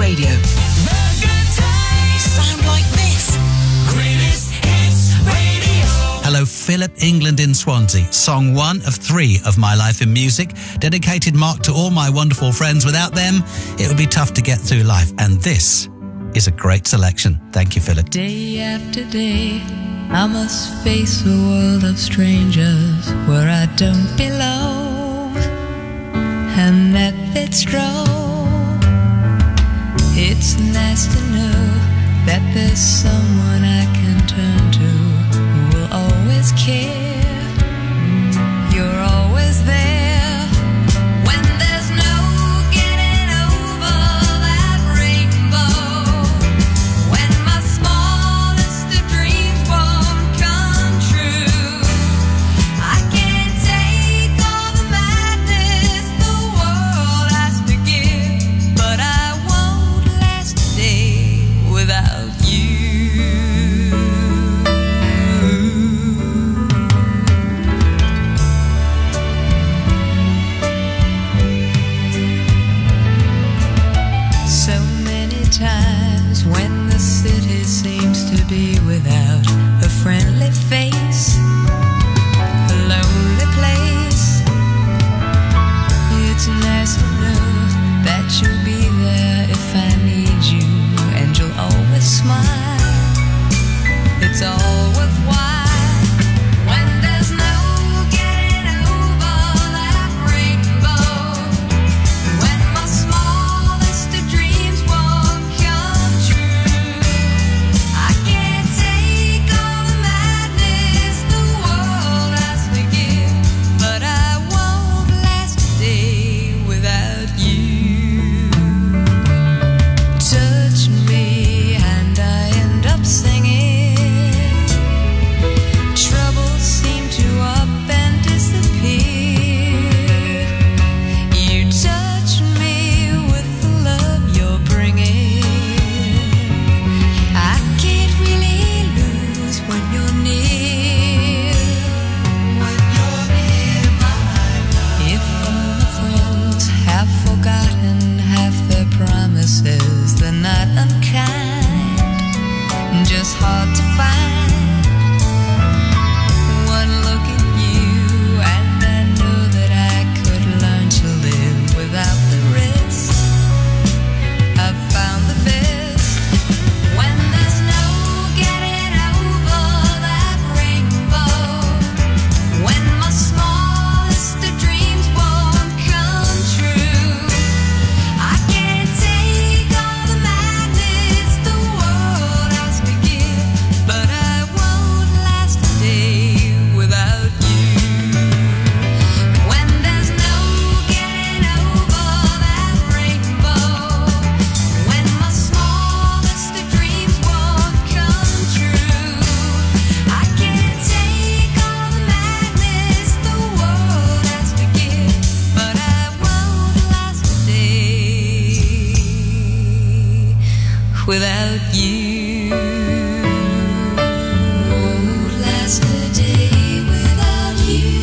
Radio. The good times sound like this. Greatest Hits Radio. Hello, Philip England in Swansea. Song 1 of 3 of My Life in Music. Dedicated, Mark, to all my wonderful friends. Without them, it would be tough to get through life. And this is a great selection. Thank you, Philip. Day after day, I must face a world of strangers where I don't belong, and that it's wrong. It's nice to know that there's someone I can turn to who will always care. You're always there. Be without a friendly face, a lonely place. It's nice to know that you'll be there if I need you, and you'll always smile. It's all worthwhile. They're not unkind, just hard to find. One look at you and I know that I could learn to live without the rest. I've found the best when there's no getting over that rainbow. When my smallest of dreams won't come true, I can't take all the madness the world has to give, but I won't last a day without you. When there's no getting over that rainbow, when my smallest of dreams won't come true, I can't take all the madness the world has to give, but I won't last a day without you. Won't last a day without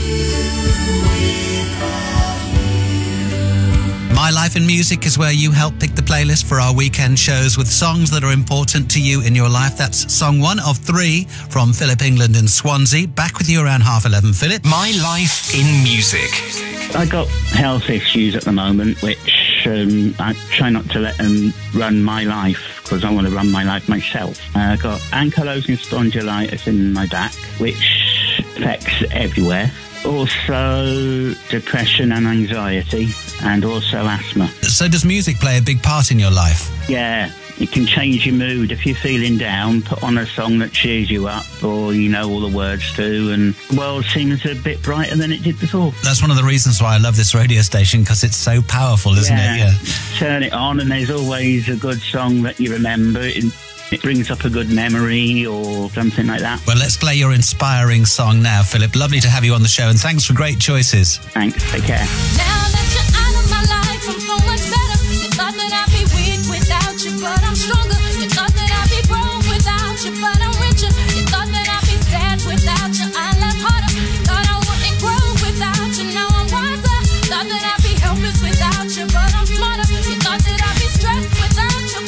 you. My Life in Music is where you help pick the playlist for our weekend shows with songs that are important to you in your life. That's song 1 of 3 from Philip England in Swansea. Back with you around 11:30, Philip. My Life in Music. I got health issues at the moment, which I try not to let them run my life, because I want to run my life myself. I got ankylosing spondylitis in my back, which affects everywhere. Also depression and anxiety, and also asthma. So does music play a big part in your life? Yeah, it can change your mood. If you're feeling down, put on a song that cheers you up, or you know all the words to, and the world seems a bit brighter than it did before. That's one of the reasons why I love this radio station, because it's so powerful, isn't it? Yeah. Turn it on and there's always a good song that you remember. It brings up a good memory or something like that. Well, let's play your inspiring song now, Philip. Lovely to have you on the show, and thanks for great choices. Thanks, take care. Now that you're out of my life, I'm so much better. You thought that I'd be weak without you, but I'm stronger. You thought that I'd be broke without you, but I'm richer. You thought that I'd be sad without you, I laugh harder. You thought I wouldn't grow without you, now I'm wiser. Thought that I'd be helpless without you, but I'm smarter. You thought that I'd be stressed without you,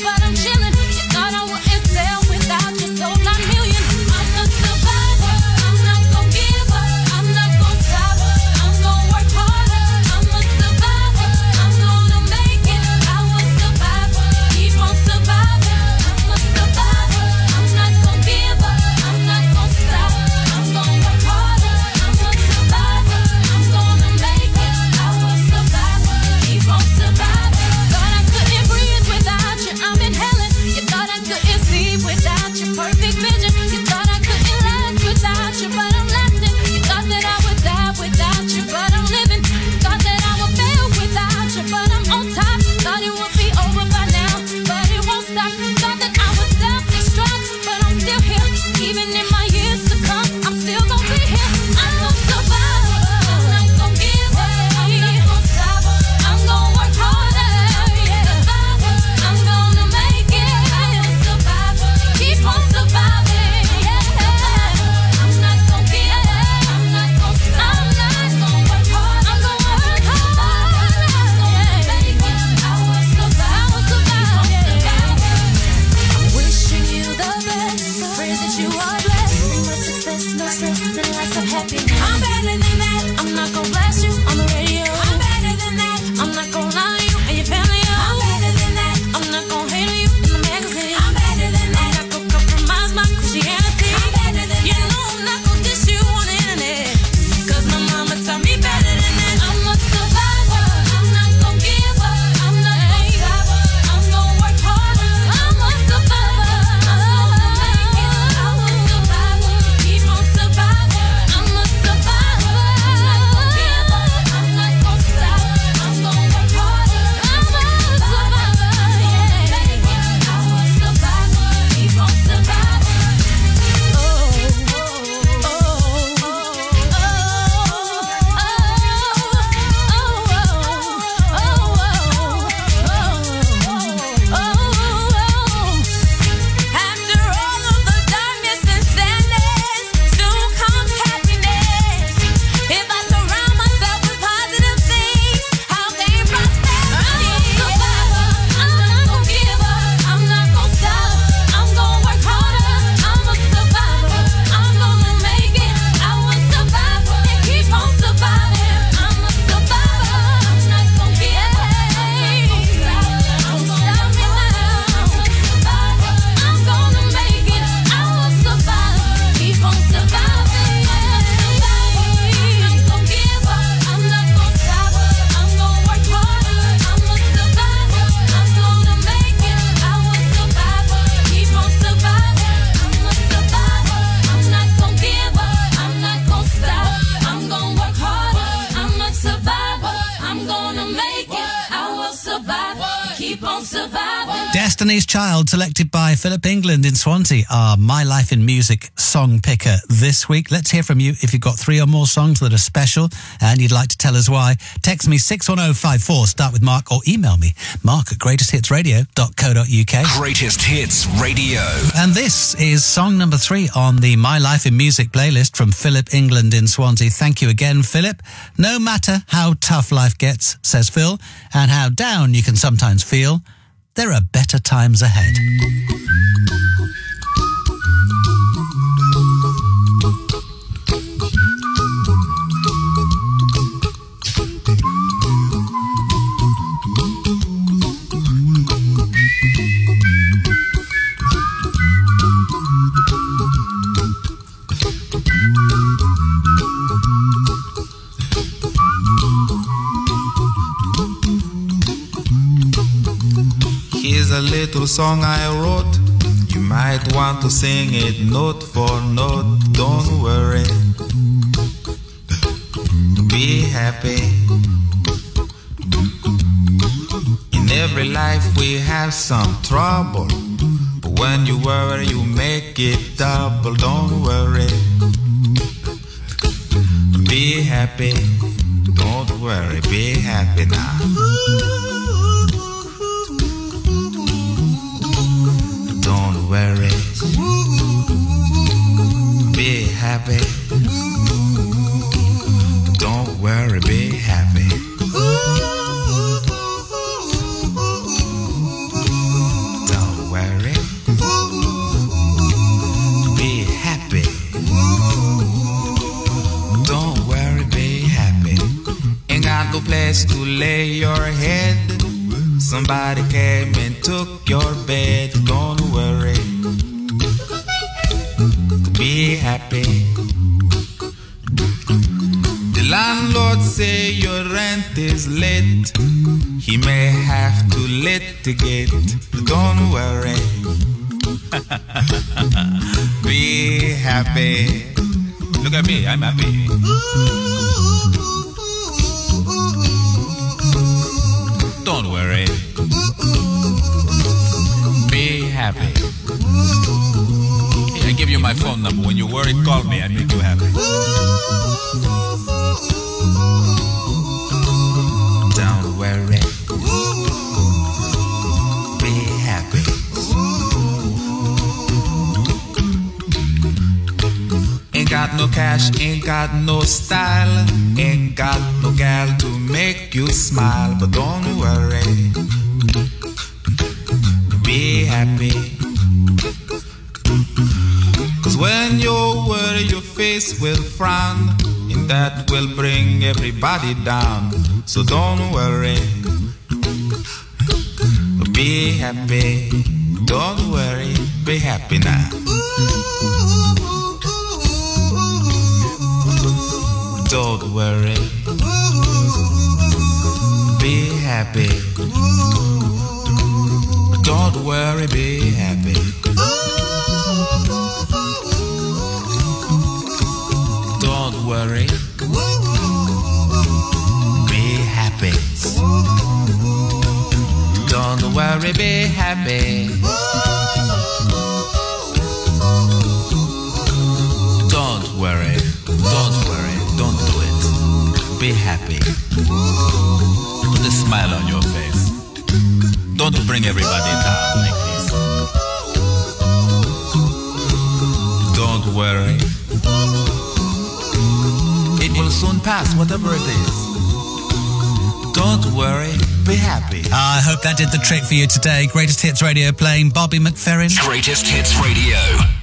happy. I'm better than that. I'm not gonna blast you on the radio. I'm better than that. I'm not gonna lie to you and your family. I'm better than that. I'm not gonna hate on you in the magazine. I'm better than that. I'm not gonna compromise my Christianity. I'm better than you know I'm not gonna diss you on the internet. Cause my mama taught me better than that. I'm a survivor. I'm not gonna give up. I'm not gonna stop. I'm gonna work harder. I'm a survivor. I'm gonna make it. I'm a survivor. Keep on surviving. I'm a survivor. I'm not gonna give up. I'm not gonna stop. I'm gonna work harder. I'm a survivor. Yeah. I'm a survivor. Keep on surviving. After all of the darkness and sadness, soon comes happiness. If I surround myself with positive things, I'll gain prosperity. I'm a survivor. I'm not gonna give up. I'm not gonna stop. I'm gonna work harder. I'm a survivor. I'm gonna make it. I will survive and keep on surviving. I'm a survivor. I'm not gonna give up. I'm not gonna stop. I'm gonna me now. I'm gonna make it. I will survive. Keep on surviving. I'm not gonna give up. I'm not gonna stop. I'm gonna work harder. I'm a survivor. I'm gonna make it. I will survive. Keep on surviving. I'm a survivor. I'm not gonna give up. I'm not gonna stop. I'm gonna work harder. I'm a survivor. I'm gonna make it. I will survive. Keep on surviving. Destiny's Child, selected by Philip England in Swansea, our My Life in Music song picker this week. Let's hear from you if you've got 3 or more songs that are special and you'd like to tell us why. Text me 61054, start with Mark, or email me, mark@greatesthitsradio.co.uk. Greatest Hits Radio. And this is song number 3 on the My Life in Music playlist from Philip England in Swansea. Thank you again, Philip. No matter how tough life gets, says Phil, and how down you can sometimes feel, there are better times ahead. Here's a little song I wrote. You might want to sing it note for note. Don't worry, be happy. In every life we have some trouble, but when you worry you make it double. Don't worry, be happy. Don't worry, be happy now. Don't worry, be happy. Don't worry, be happy. Don't worry, be happy. Don't worry, be happy. Ain't got no place to lay your head. Somebody came and took your bed. Don't worry, be happy. The landlord say your rent is late. He may have to litigate. Don't worry, be happy. Look at me, I'm happy. Don't worry, be happy. Hey, I give you my phone number. When you worry, call me. I make you happy. Don't worry, be happy. Ain't got no cash, ain't got no style, ain't got no gal to make you smile. But don't worry, be happy. 'Cause when you worry, your face will frown, and that will bring everybody down. So don't worry, be happy. Don't worry, be happy now. Don't worry, be happy. Don't worry, be happy. Don't worry, be happy. Don't worry, be happy. Don't worry, don't do it. Be happy. Put a smile on your face. Don't bring everybody down like this. Don't worry. It will soon pass, whatever it is. Don't worry, be happy. I hope that did the trick for you today. Greatest Hits Radio playing Bobby McFerrin. Greatest Hits Radio.